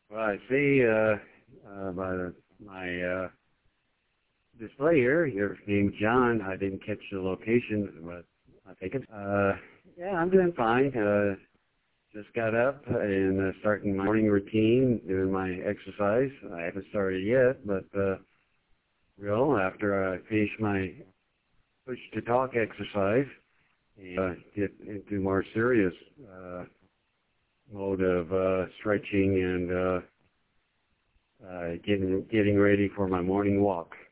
Well, I see by my display here, your name's John. I didn't catch the location, but I think it's, yeah, I'm doing fine. Just got up and starting my morning routine, doing my exercise. I haven't started yet, but after I finish my push-to-talk exercise and get into more serious mode of stretching and getting ready for my morning walk.